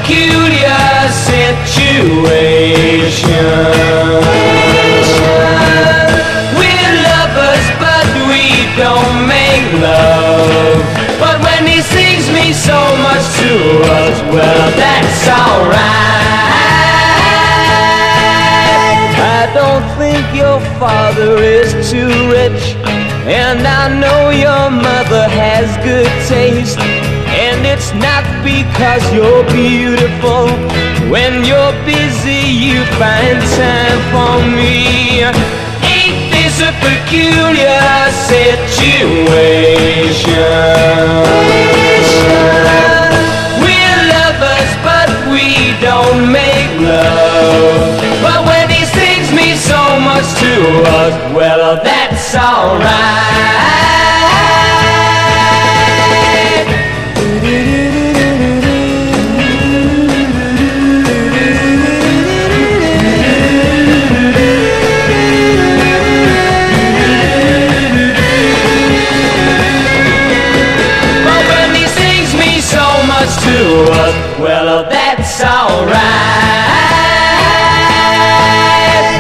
peculiar situation. We're lovers, but we don't make love. But when he sings me so much to us, well, that's alright. I don't think your father is too rich, and I know your mother has good taste. And it's not because you're beautiful. When you're busy, you find time for me. Ain't this a peculiar situation? We're lovers, but we don't make love. But when he sings me so much to us, well, that's alright. To us, well, that's all.